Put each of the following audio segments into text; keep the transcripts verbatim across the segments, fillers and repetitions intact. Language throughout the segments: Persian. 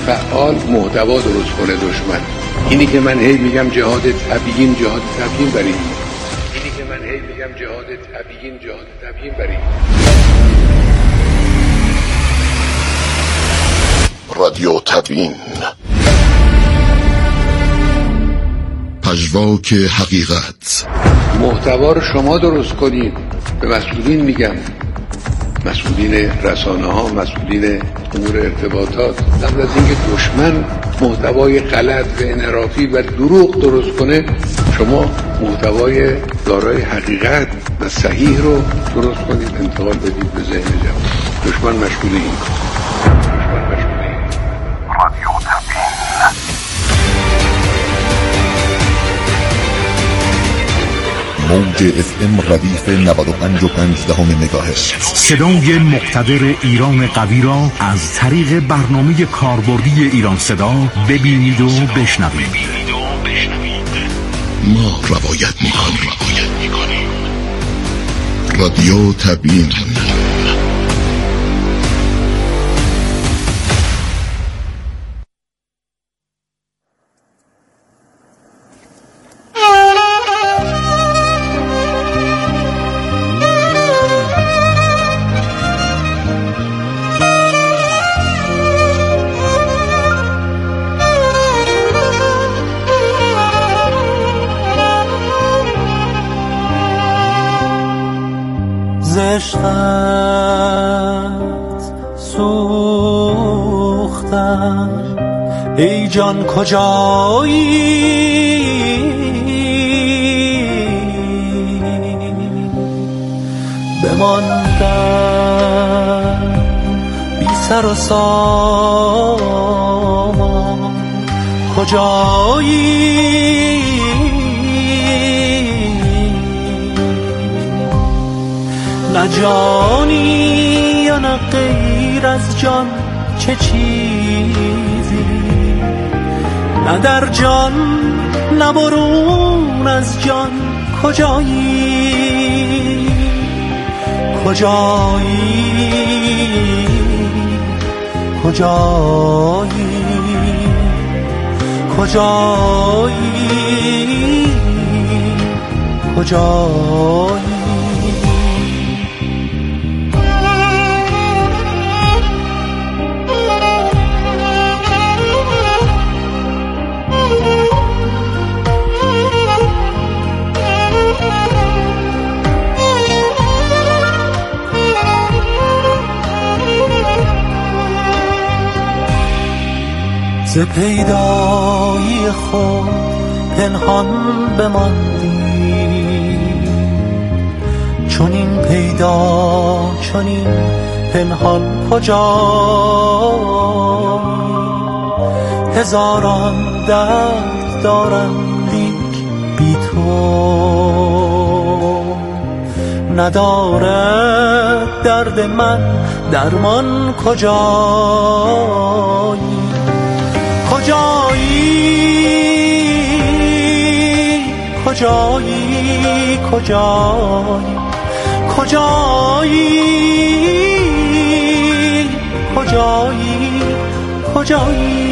فعال محتوا درست کنه دشمن. اینی که من هی میگم جهاد تبیین جهاد تبیین برای اینی که من هی میگم جهاد تبیین جهاد تبیین برای رادیو تبیین، پژواک حقیقت. محتوا رو شما درست کنید. به مسئولین میگم، مسئولین رسانه ها، مسئولین امور ارتباطات، قبل از اینکه دشمن محتوای غلط و انحرافی و دروغ درست کنه، شما محتوای دارای حقیقت و صحیح رو درست کنید، انتقال بدید به ذهن جمع. دشمن مشغول این دشمن مشغول این رادیو تبیین. موج اف ام ردیف نود و پنج و پنج دهم مگاهرتز. صدای مقتدر ایران قوی را از طریق برنامه کاربردی ایران صدا ببینید و بشنوید. ما روایت می‌کنیم. رادیو تبیین. عشقت سوختم ای جان کجایی، بماندم بی سر و سامان کجایی، نه جانی یا نه غیر از جان چه چیزی، نه در جان نه برون از جان کجایی، کجایی کجایی کجایی کجایی. ز پیدایی خود پنهان بماندی، چون این پیدا چون این پنهان کجایی، هزاران درد دارم لیک بی تو، ندارد درد من درمان کجایی، کجایی کجایی کجایی کجایی کجایی کجایی.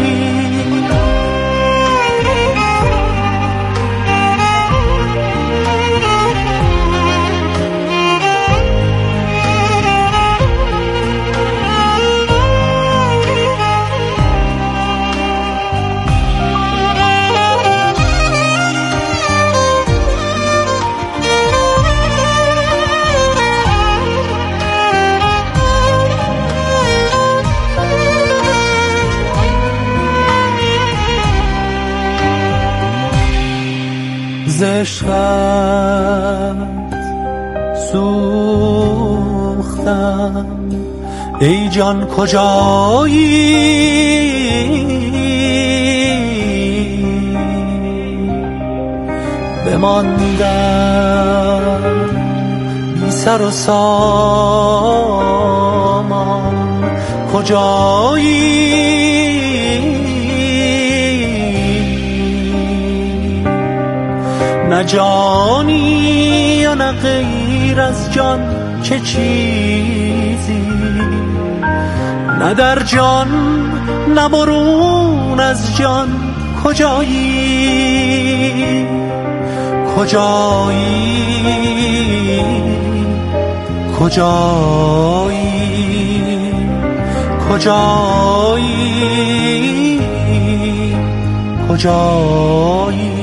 ز عشقت سوختم ای جان کجایی، بماندم بی سر و سامان کجایی، نه جانی یا نه غیر از جان چه چیزی، نه در جان نبرون از جان کجایی کجایی کجایی کجایی کجایی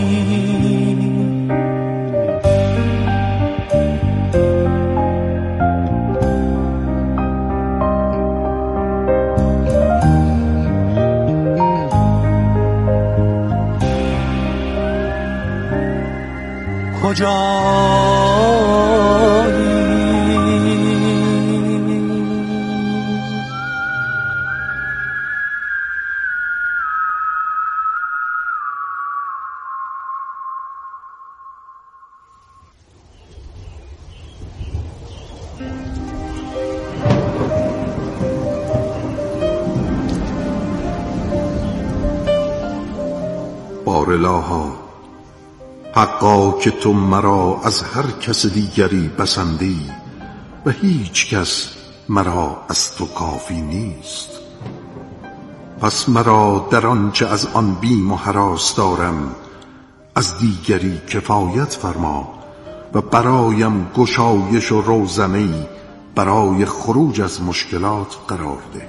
بارالها حقا که تو مرا از هر کس دیگری بسندی و هیچ کس مرا از تو کافی نیست. پس مرا در آنچه از آن بیم و هراس دارم از دیگری کفایت فرما و برایم گشایش و روزنه‌ای برای خروج از مشکلات قرار ده.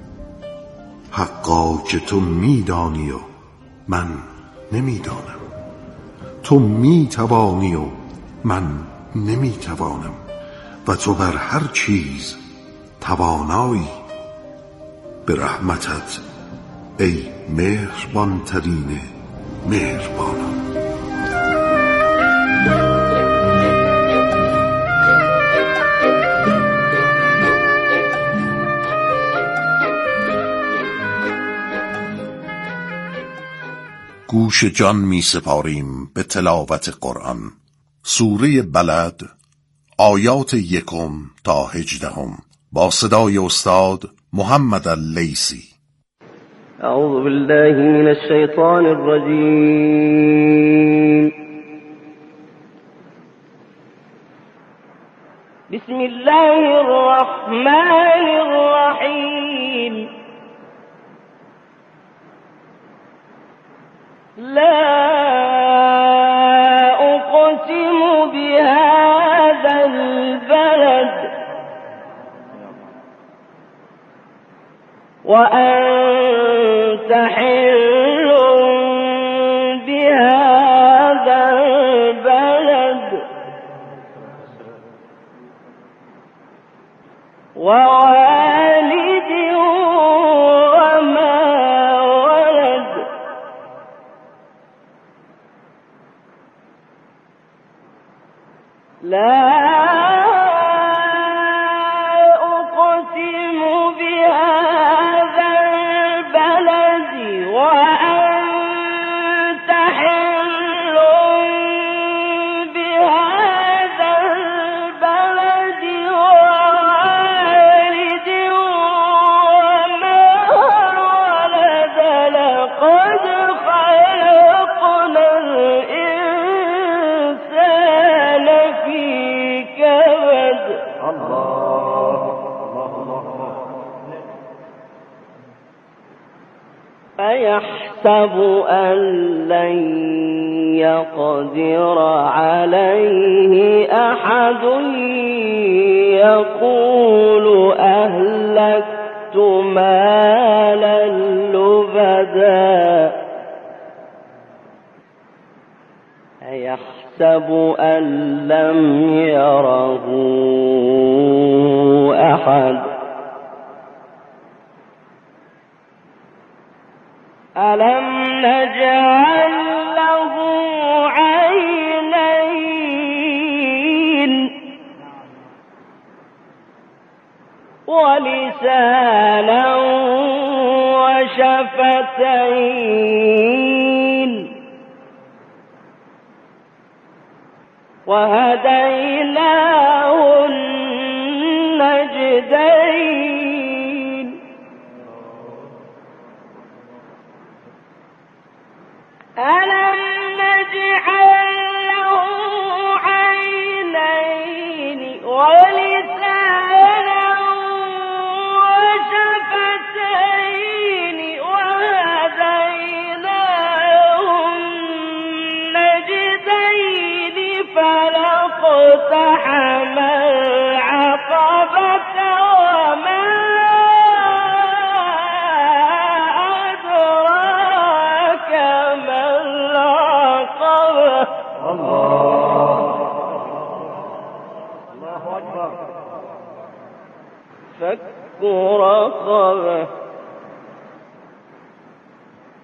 حقا که تو میدانی و من نمیدانم، تو میتوانی و من نمیتوانم و تو بر هر چیز توانایی. به رحمتت ای مهربان ترین مهربانان. گوش جان می سپاریم به تلاوت قرآن. سوره بلد، آیات یکم تا هجدهم، با صدای استاد محمد اللیثی. اعوذ بالله من الشیطان الرجیم. بسم الله الرحمن الرحیم. لا أقسم بهذا البلد وأنت حل بهذا البلد ووالد وما ولد. لا أقسم بهذا البلد وأنت حل بهذا البلد ووالد وما ولد. لقد خلقنا الإنسان في كبد. فيحسب أن لن يقدر عليه أحد يقول أهلكت مالا لبدا. يحسب أن لم يره أحد. ألم نجعل له عينين ولسانا وشفتين وهديناه النجدين. ألم نجعل له عينين ولسانا وشفتين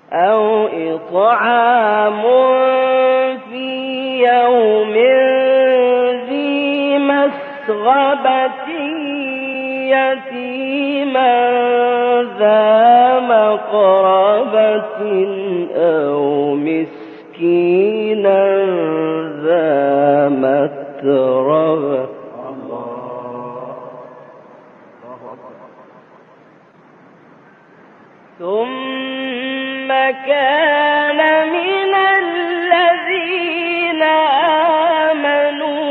أو إطعام في يوم ذي مسغبة يتيما ذا مقربة أو مسكينا ذا متربة. ثم كان من الذين آمنوا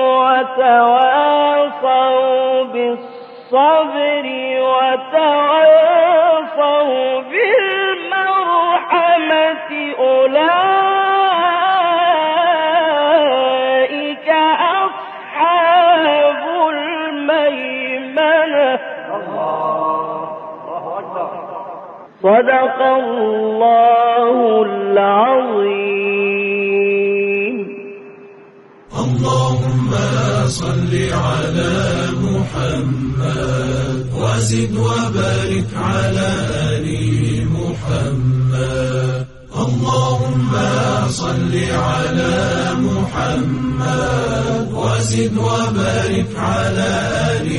وتواصوا بالصبر وتواصوا بالمرحمة أولئك أصحاب الميمنة. صدق الله العظيم. اللهم صل على محمد وزد وبارك على آل محمد. اللهم صل على محمد وزد وبارك على آل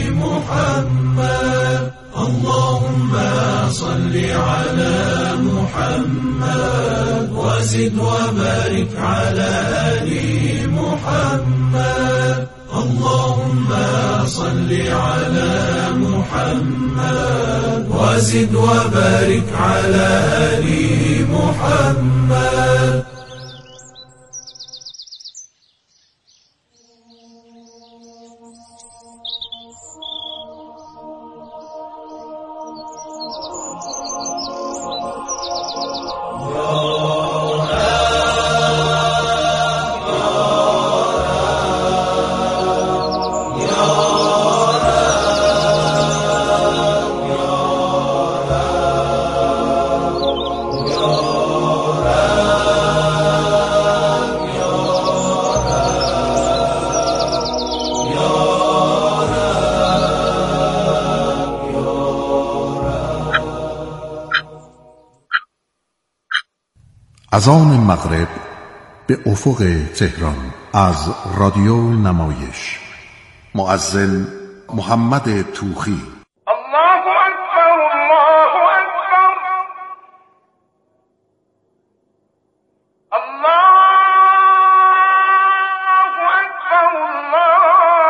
محمد. اللهم صل على محمد وزد وبارك على آل محمد. اللهم صل على محمد وزد وبارك على آل محمد. اذان مغرب به افق تهران از رادیو نمایش. مؤذن محمد توخی. الله اکبر الله اکبر الله اکبر الله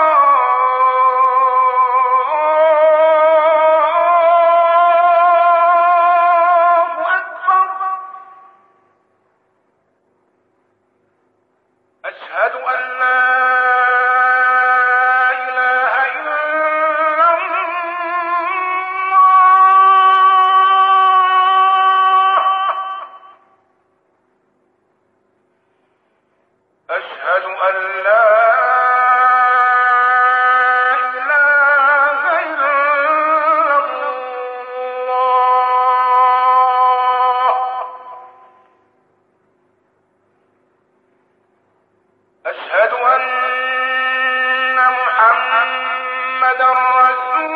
اکبر. أشهد أن لا إله إلا الله. أشهد أن لا إله إلا الله. أشهد أن محمدا رسول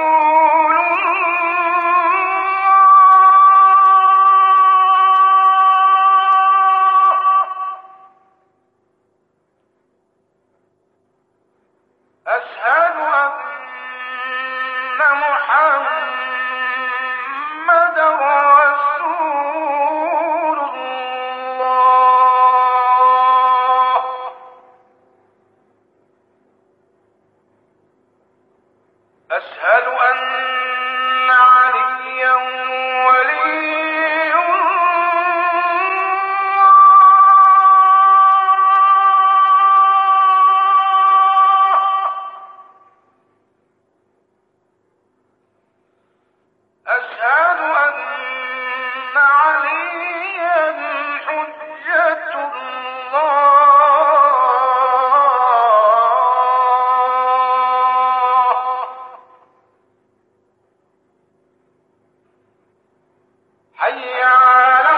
الله. أشهد أن محمدا رسول الله. أشهد أن عليا ولي الله. أشهد أن عليا حجة الله. حي على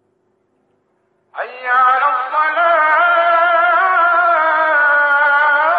الصلاة. حي على الصلاة.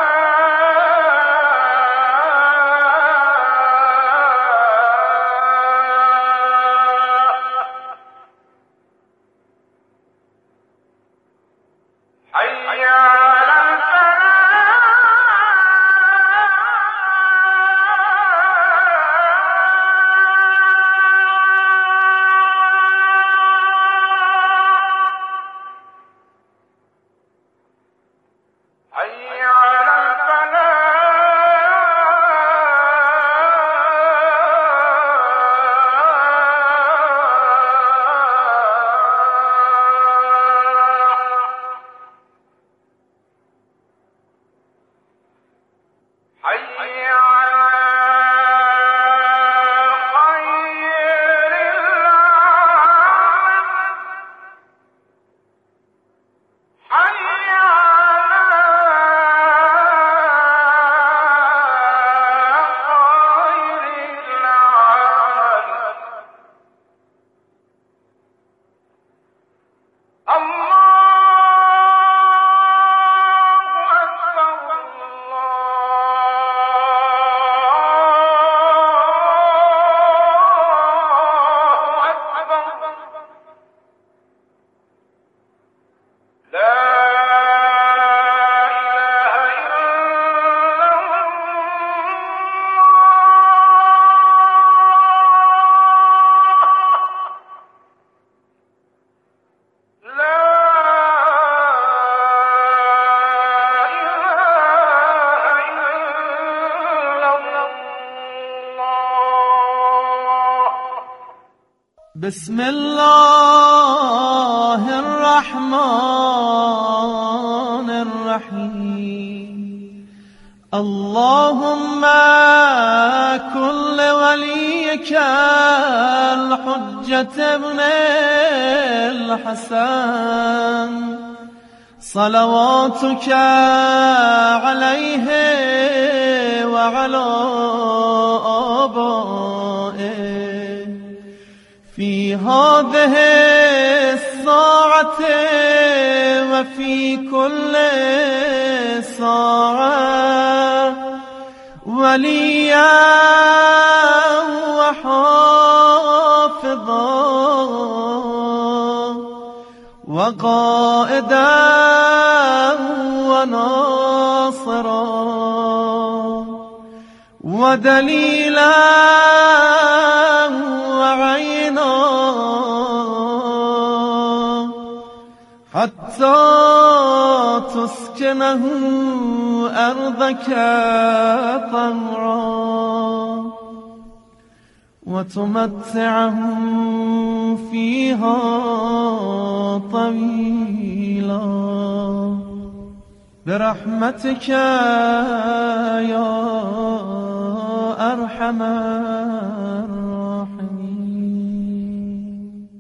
بسم الله الرحمن الرحیم. اللهم كل وليك الحجة ابن الحسن صلواتك عليه وعلى آبائه في هذه الساعة وفي كل ساعة وليا وحافظا وقائدا وناصرا ودليلا وعينا حتى تسكنه أرضك طوعا وتمتعه فيها طويلا برحمتك يا أرحم الراحمين.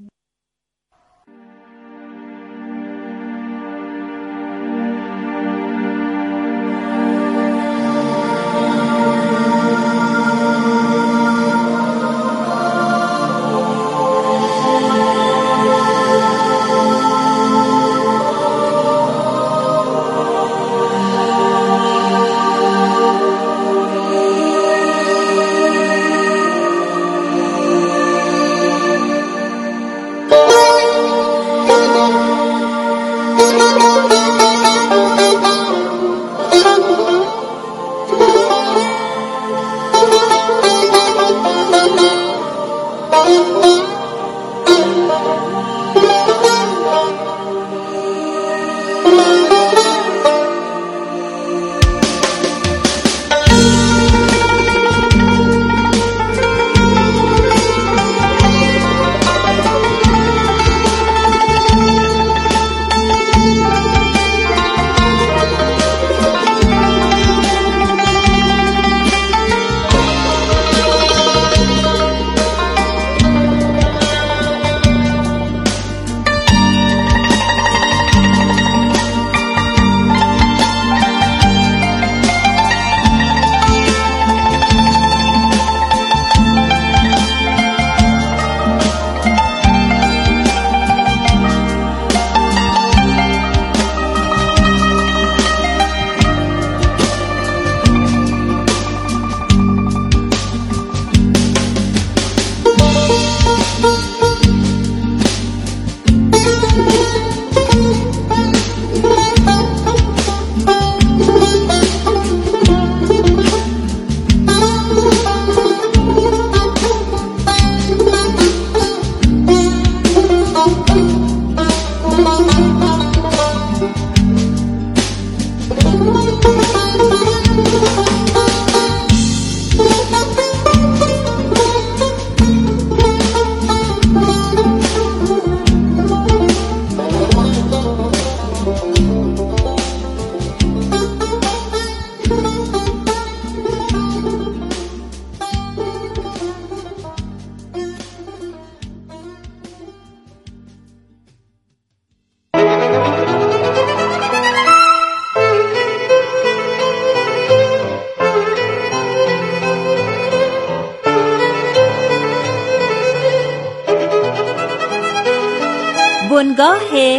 بنگاه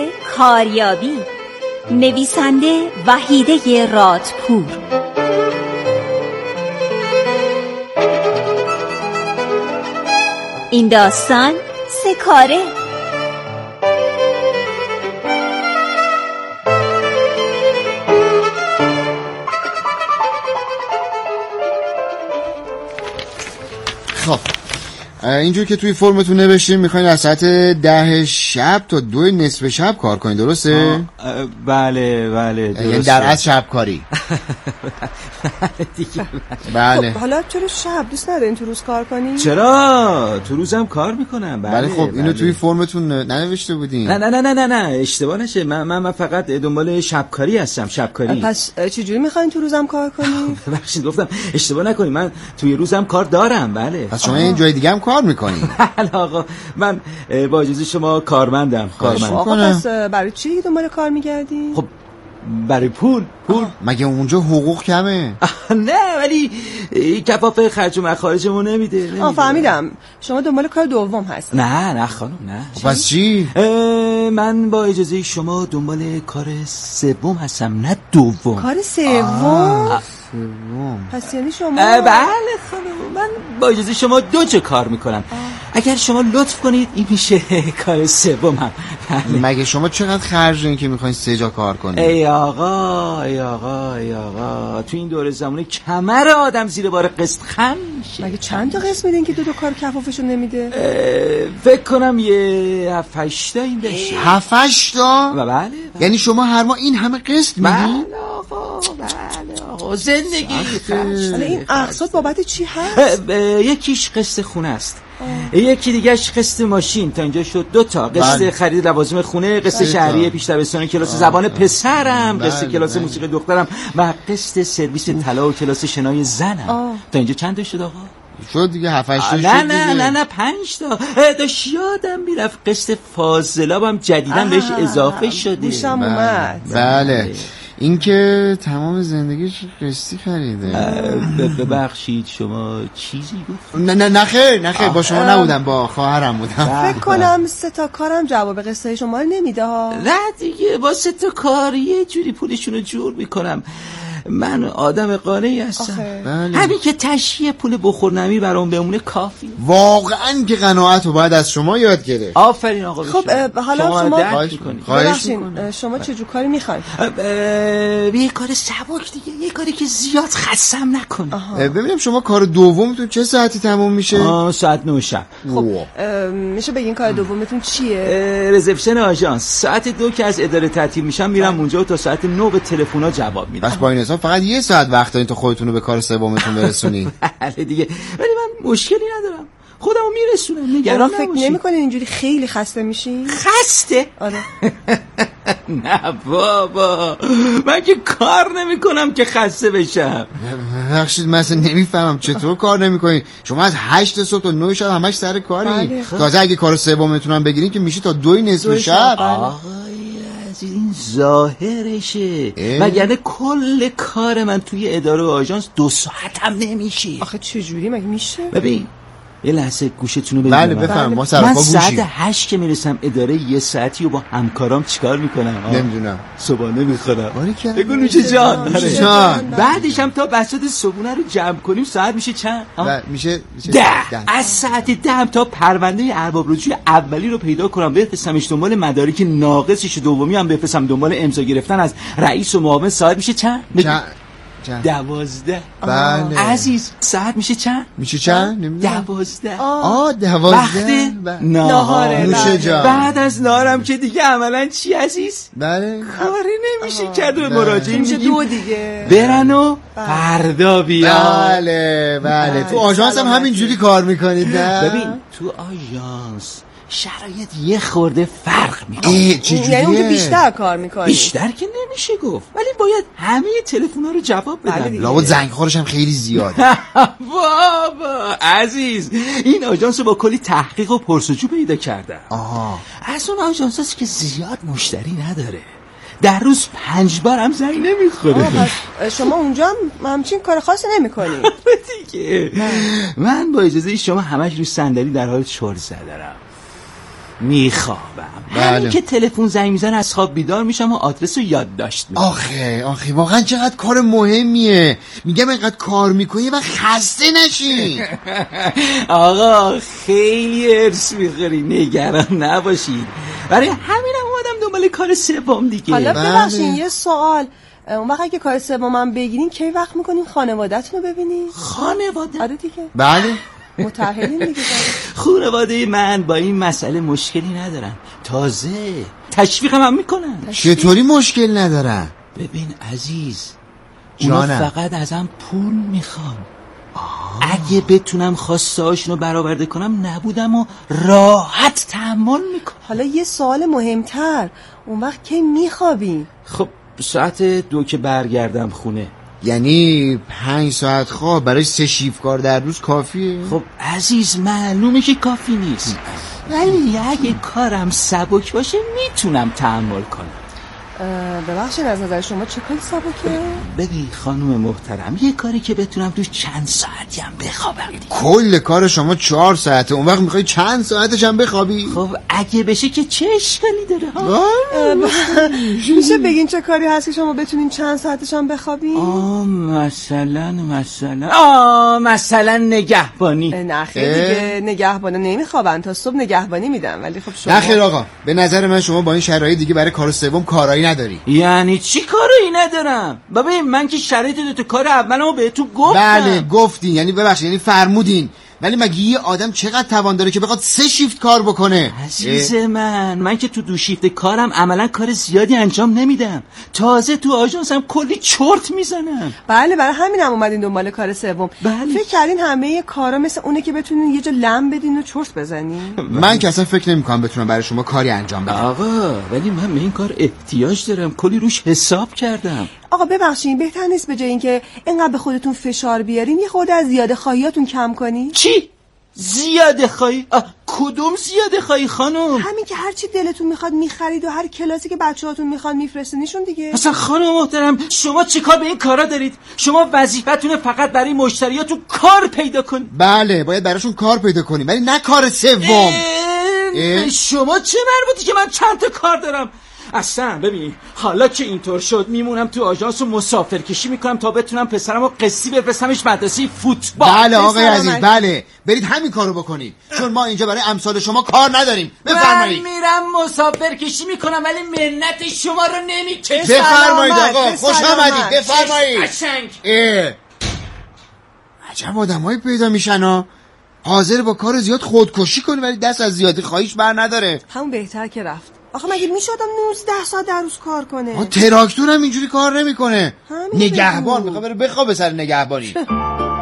کاریابی، نویسنده وحیده رادپور. این داستان سه کاره. خب اینجور که توی فرمتون نوشتین میخواین از ساعت ده شب تا دو نصف شب کار کنین، درسته؟ بله بله درسته. یعنی در از شب کاری. بله. خب حالا چرا شب دوست ندارین تو روز کار کنین؟ چرا تو روزم کار میکنم. بله, بله خب اینو بله. توی فرمتون ننوشته بودین؟ نه نه نه نه نه اشتباه نشه. من من, من فقط دنبال شبکاری هستم. شبکاری. پس چجوری میخواین تو روزم کار کنین؟ ببخشید گفتم اشتباه نکنید، من توی روزم کار دارم. بله. پس شما این جای دیگه هم کار میکنین؟ بله آقا من با اجازه شما کارمندم. کارمند. آقا پس برای چی دنبال کار میگردین؟ خب برای پول. پول مگه اونجا حقوق کمه؟ نه ولی کفاف خرج و مخارجمون نمیده. آه فهمیدم شما دنبال کار دوم هست. نه نه خانم نه. پس چی؟ من با اجازه شما دنبال کار سوم هستم نه دوم. کار سوم؟ سوم. پس یعنی شما؟ بله خانم من با اجازه شما دو جا کار میکنم. اگر شما لطف کنید این میشه کار سومم. مگه شما چقدر خرج دارین که میخواین سه جا کار کنید؟ ای آقا ای آقا ای آقا تو این دوره زمانه کمر آدم زیر بار قسط خم میشه. مگه چند تا قسط میدین که دو تا کار کفافشو نمیده؟ فکر کنم یه هفت هشت تا این بشه. هفت هشت تا؟ بله, بله. یعنی شما هر ماه این همه قسط میدین؟ بله آقا بله آقا زندگی خرج. حالا این اقساط بابت چی هست؟ یکیش قسط خونه است، یکی دیگهش قسط ماشین، تا اینجا شد دو تا. قسط بله. خرید لوازم خونه، قسط شهریه پیش دبستان کلاس آه. زبان پسرم، قسط بله. کلاس بله. موسیقی دخترم و قسط سرویس طلا و کلاس شنای زنم. آه. تا اینجا چند تا شد آقا؟ شد دیگه هفت هشت تا شد نه دیگه. نه نه نه پنج تا. داشت یادم میرفت قسط فاضلابم جدیدن بهش اضافه شده. گوشم اومد. بله این که تمام زندگیش قسطی خریده. ببخشید شما چیزی گفت؟ نه نه نه خیر نه خیر با شما نبودم، با خواهرم بودم. فکر کنم سه تا کارم جواب قصه شما رو نمیده ها. نه دیگه با سه تا کار یه جوری پولشونو جور میکنم. من آدم قانعی هستم. بله. همین که تشییع پول بخور نمیر برام بمونه کافی. واقعا که قناعت رو باید از شما یاد گرفت. آفرین آقا. خب حالا شما خواهش میکنید شما چه جور کاری میخواید؟ یه کار سبک دیگه، یه کاری که زیاد خستم نکنه. ببینم شما کار دومتون چه ساعتی تموم میشه؟ آه ساعت نه شب. خب میشه بگین کار دومتون چیه؟ رزپشن آژانس. ساعت دو که از اداره تعطیل میشم میرم اونجا و تا ساعت نه به تلفن‌ها جواب میدم. بس با این حساب فقط یه ساعت وقت دارین تا خودتون رو به کار سومتون برسونید. بله دیگه، ولی من مشکلی ندارم، خودمو میرسونم، نگران نباشید. فکر نمی‌کنین اینجوری خیلی خسته میشین؟ خسته؟ آره. نه بابا من که کار نمیکنم که خسته بشم. ببخشید من اصلا نمیفهمم چطور کار نمیکنین؟ شما از هشت صبح تا نه شب همش سر کاری. تازه اگه کار سومتون هم بگیرین که میشه تا دو نصف شب. این ظاهرشه، مگر کل کار من توی اداره و آژانس دو ساعت هم نمیشه. آخه چجوری مگه میشه؟ ببین یه لحظه گوشتونو بدید. بله بفهم ما سرپا گوشیم. من ساعت هشت که میرسم اداره یه ساعتی و با همکارام چیکار میکنم؟ نمیدونم. صبحانه میخورم. بگو نوش جان. جان. بعدش هم تا بساط صبحونه رو جمع کنیم ساعت میشه چند؟ میشه ده. از ساعت ده هم تا پرونده ارباب رجوع اولی رو پیدا کنم بفرستمش دنبال مدارک ناقصش، دومی هم بفرستم دنبال امضا گرفتن از رئیس و معاون، ساعت میشه چند؟ دوازده. بله عزیز ساعت میشه چند؟ میشه چند؟ نمیدونم. دوازده. آه دوازده. وقت ناهاره. نوشه جان. بعد از ناهارم که دیگه عملا چی عزیز؟ بله کاری نمیشه کرد و مراجعه میشه دو دیگه برن و فردا بیا. بله بله تو آژانس هم همینجوری کار میکنید نه؟ ببین تو آژانس شرایط یه خورده فرق میکنه. یعنی اونجا بیشتر کار میکنی؟ بیشتر که نمیشه گفت، ولی باید همه تلفن‌ها رو جواب بدن. لابد زنگ خورش هم خیلی زیاده. بابا عزیز این آژانس رو با کلی تحقیق و پرسجو پیدا کردم. آها از اون آژانس هست که زیاد مشتری نداره، در روز پنج بار هم زنگ نمیخوره. شما اونجا هم همچین کار خاصی نمیکنی؟ دیگه من با اجازه شما همش روی صندلی در حال چرت زدم میخوابم. بله. همین که تلفن زنگ میزنه از خواب بیدار میشم و آدرس رو یادداشت میکنم. آخه آخه واقعا چقدر کار مهمیه. میگم اینقدر کار میکنی و خسته نشی. آقا خیلی ارس میخوری، نگران نباشید. برای همینم اومدم دنبال کار سوم دیگه. حالا ببخشین یه سوال، اون وقت که کار سومم بگیرین کی وقت میکنین خانواده‌تون رو ببینین؟ خانواده؟ آره دیگه. بله متأهلین دیگه. خانواده من با این مسئله مشکلی ندارن، تازه تشویقم هم میکنن. چطوری مشکل ندارن؟ ببین عزیز، اونا فقط ازم پول میخوان. اگه بتونم خواسته هاشونو برآورده کنم نبودم و راحت تحمل میکنم. حالا یه سوال مهمتر، اون وقت کی میخوابی؟ خب ساعت دو که برگردم خونه. یعنی پنج ساعت خواب برای سه شیفت کار در روز کافیه؟ خب عزیز معلومه که کافی نیست، ولی اگه کارم سبک باشه میتونم تحمل کنم. ببخشید از نظر شما چه کاری سبکه؟ ببین خانم محترم، یه کاری که بتونم توش چند ساعتی هم بخوابم دیگه. کل کار شما چهار ساعته، اون وقت میخوای چند ساعتش هم بخوابی؟ خب اگه بشه که چه اشکالی داره ها؟ میشه بگین چه کاری هست که شما بتونین چند ساعتش هم بخوابین؟ آه مثلا مثلا آه مثلا نگهبانی. نه خیلی دیگه نگهبانا نمیخوابن، تا صبح نگهبانی میدن. ولی خب شما نه خیر آقا، به نظر من شما با این شرایط دیگه برای کار سوم کارایی نداری. یعنی چی کاری ندارم؟ بابا من که شرایط دو تا کار اولمو بهتون گفتم. بله گفتین، یعنی ببخشید یعنی فرمودین، ولی مگه یه آدم چقدر توان داره که بخواد سه شیفت کار بکنه؟ عزیز من من که تو دو شیفت کارم عملا کار زیادی انجام نمیدم، تازه تو آژانسم کلی چرت میزنم. بله برای همینم اومدین دنبال کار سوم. بله. فکر کردین همه کارا مثل اونه که بتونین یه جا لم بدین و چرت بزنین؟ من که اصلا فکر نمی‌کنم بتونم برای شما کاری انجام بدم. آقا ولی من به این کار احتیاج دارم، کلی روش حساب کردم. آقا ببخشید بهتر نیست به جای اینکه اینقدر به خودتون فشار بیارین یه خورده از زیاده خواهیاتون کم کنی؟ چی؟ زیاده خواهی؟ کدوم زیاده خواهی خانم؟ همین که هر چی دلتون میخواد میخرید و هر کلاسی که بچه‌هاتون میخوان میفرستینشون دیگه. اصلا خانم محترم شما چیکار به این کارا دارید؟ شما وظیفتونه فقط برای مشتریاتون کار پیدا کنید. بله باید براشون کار پیدا کنیم، ولی نه کار سوم. شما چه مربوطی که من چند تا کار دارم؟ اصلا ببین حالا که اینطور شد میمونم تو آژانس و مسافر کشی میکنم تا بتونم پسرمو قصی بفرستمش مدرسه فوتبال. بله آقای عزیز بله برید همین کارو بکنید، چون ما اینجا برای امثال شما کار نداریم. بفرمایید. من میرم مسافر کشی میکنم ولی منت شما رو نمیکشم. بفرمایید آقا خوش آمدید. بفرمایید. قشنگ. عجب آدمایی پیدا میشن ها، حاضر با کار زیاد خودکشی کنه ولی دست از زیادی خواهیش بر نداره. همون بهتر که رفت. آخه مگه میشه آدم نوزده ساعت در روز کار کنه؟ تراکتور هم اینجوری کار نمیکنه. نگهبان میخواد بره بخوابه سر نگهبانی.